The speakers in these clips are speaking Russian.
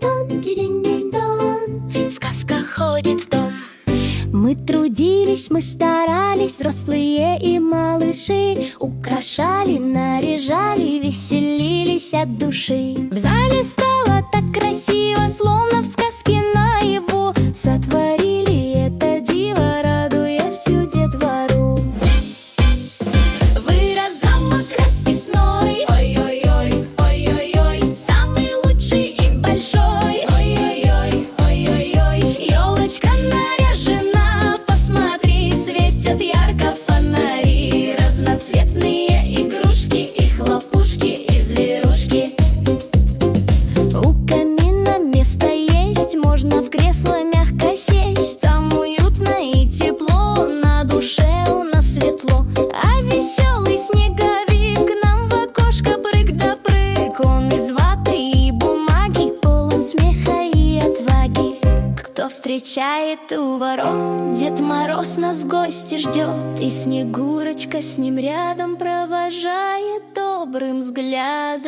динь-динь-дон, динь-динь-дон. Сказка ходит в дом. Мы трудились, мы старались, взрослые и малыши, украшали, наряжали, веселились от души. В зале стало так красиво, словно в сказке наяву. Сотворили это диво, радуя всю детвору. Вырос замок расписной, ой-ой-ой, ой-ой-ой, самый лучший и большой, ой-ой-ой, ой-ой-ой. Елочка наряжена, посмотри, светят ярко фонари, разноцветные игрушки и хлопушки, и зверушки. У камина место есть, можно в кресло мягко сесть. Там уютно и тепло, на душе у нас светло. А веселый снеговик нам в окошко прыг да прыг. Он из ваты и бумаги, полон смеха и отваги. Кто встречает у ворот, Дед Мороз нас в гости ждет, и Снегурочка с ним рядом провожает добрым взглядом.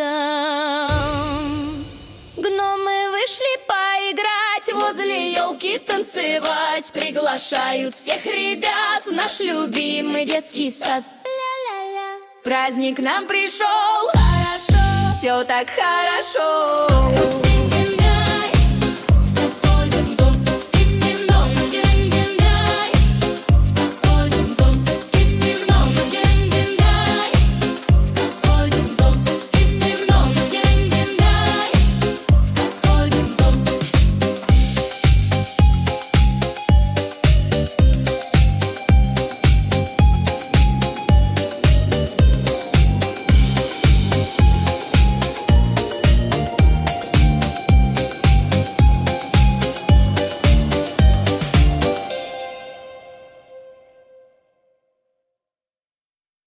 Гномы вышли поиграть, возле елки танцевать, приглашают всех ребят в наш любимый детский сад. Ля-ля-ля. Праздник нам пришел, хорошо, все так хорошо.